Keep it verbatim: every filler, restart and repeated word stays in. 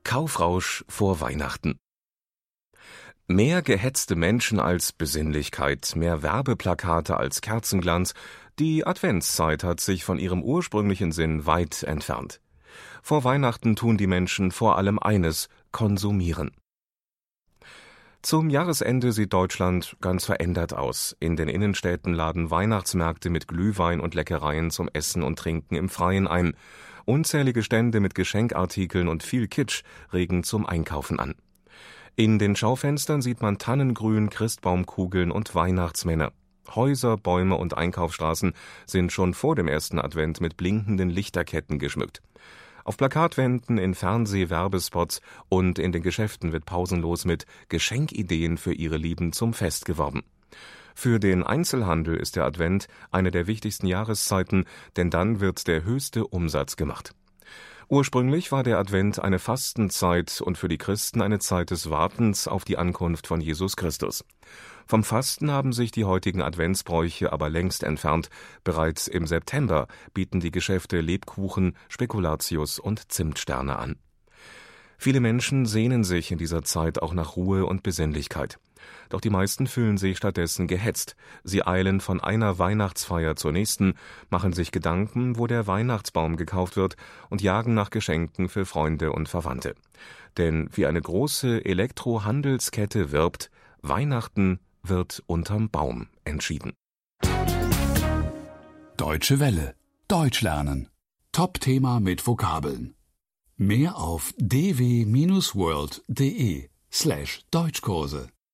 Kaufrausch vor Weihnachten. Mehr gehetzte Menschen als Besinnlichkeit, mehr Werbeplakate als Kerzenglanz, die Adventszeit hat sich von ihrem ursprünglichen Sinn weit entfernt. Vor Weihnachten tun die Menschen vor allem eines: konsumieren. Zum Jahresende sieht Deutschland ganz verändert aus. In den Innenstädten laden Weihnachtsmärkte mit Glühwein und Leckereien zum Essen und Trinken im Freien ein. Unzählige Stände mit Geschenkartikeln und viel Kitsch regen zum Einkaufen an. In den Schaufenstern sieht man Tannengrün, Christbaumkugeln und Weihnachtsmänner. Häuser, Bäume und Einkaufsstraßen sind schon vor dem ersten Advent mit blinkenden Lichterketten geschmückt. Auf Plakatwänden, in Fernseh-Werbespots und in den Geschäften wird pausenlos mit Geschenkideen für ihre Lieben zum Fest geworben. Für den Einzelhandel ist der Advent eine der wichtigsten Jahreszeiten, denn dann wird der höchste Umsatz gemacht. Ursprünglich war der Advent eine Fastenzeit und für die Christen eine Zeit des Wartens auf die Ankunft von Jesus Christus. Vom Fasten haben sich die heutigen Adventsbräuche aber längst entfernt. Bereits im September bieten die Geschäfte Lebkuchen, Spekulatius und Zimtsterne an. Viele Menschen sehnen sich in dieser Zeit auch nach Ruhe und Besinnlichkeit. Doch die meisten fühlen sich stattdessen gehetzt. Sie eilen von einer Weihnachtsfeier zur nächsten, machen sich Gedanken, wo der Weihnachtsbaum gekauft wird und jagen nach Geschenken für Freunde und Verwandte. Denn wie eine große Elektrohandelskette wirbt, Weihnachten wird unterm Baum entschieden. Deutsche Welle. Deutsch lernen. Top-Thema mit Vokabeln. Mehr auf d w Bindestrich world punkt de slash Deutschkurse.